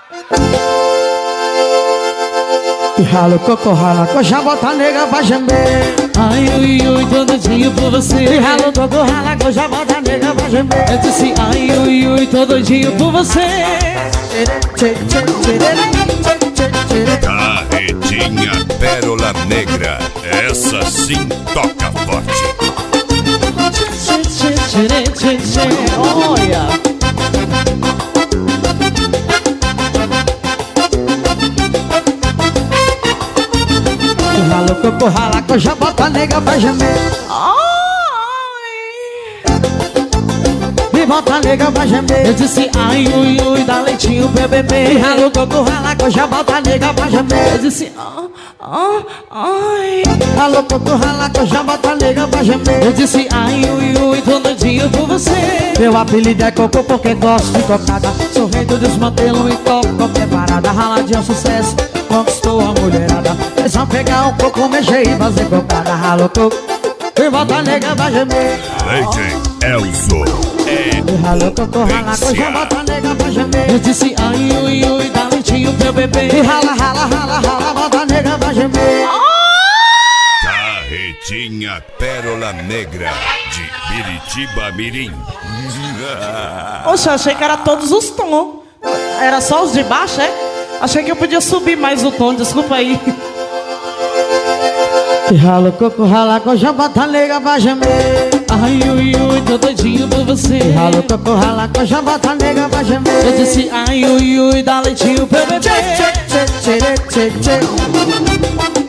E rala o coco, rala, coxa, bota nega pra gemer. Ai, ui, ui, todo dia por você. E rala o coco, rala, coxa, bota nega pra gemer. Eu disse ai, ui, ui, todo dia por você. Carretinha Pérola Negra, essa sim toca forte. Olha. Rala o coco, rala, coxa, bota nega pra gemer. E bota nega pra gemer. Eu disse ai, ui, ui, dá leitinho pro bebê. E rala o coco, rala, coxa, bota nega pra gemer. Eu disse ai. Rala o coco, rala, coxa, bota nega pra gemer. Eu disse ai, ui, ui, todo dia por você. Meu apelido é Coco porque gosto de cocada. Sou rei do desmantelo e toco qualquer parada. Raladinho é um sucesso, conquistou a mulherada. É só pegar um coco, mexer e fazer cocada. Rala o coco e bota nega pra gemer. Leite Elzo é E rala o coco, rala, coxa, bota nega pra gemer. Eu disse ai, ui, ui, dá leitinho pro bebê. E rala, rala, rala, rala, bota nega pra gemer. Carretinha Pérola Negra de Biritiba Mirim. Poxa, achei que era todos os tons. Era só os de baixo, é? Achei que eu podia subir mais o tom, desculpa aí. E rala o coco, rala, coxa, bota nega pra gemer. Ai, ui, ui, tô doidinho por você. E rala o coco, rala, coxa, bota nega pra gemer. Eu disse ai, ui, ui, dá leitinho pro bebê. Tchê, tchê, tchê, tchê, tchê, tchê.